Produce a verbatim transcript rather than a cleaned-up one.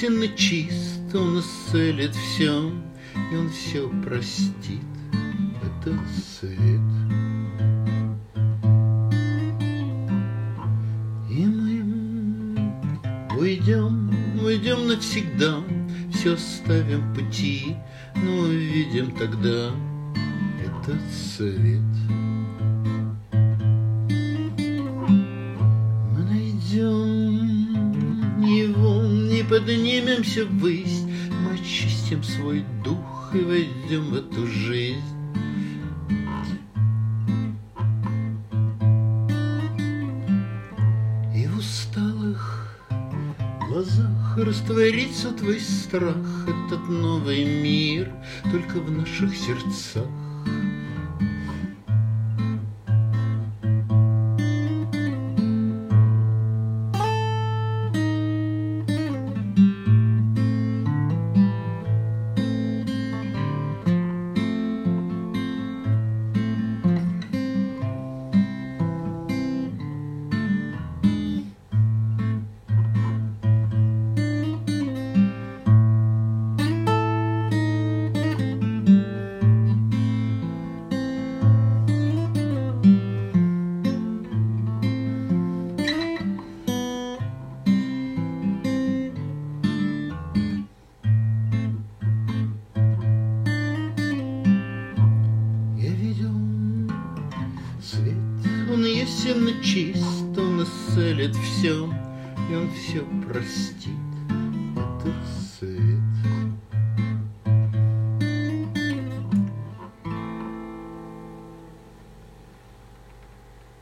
ясен и чист, он исцелит все, и он все простит, этот свет. И мы уйдем, уйдем навсегда, все оставим пути, но увидим тогда этот свет. Мы найдем его и поднимемся ввысь, мы очистим свой дух и войдем в эту жизнь. И в усталых глазах растворится твой страх, этот новый мир только в наших сердцах. Он ясен и чист, он исцелит все, и он все простит.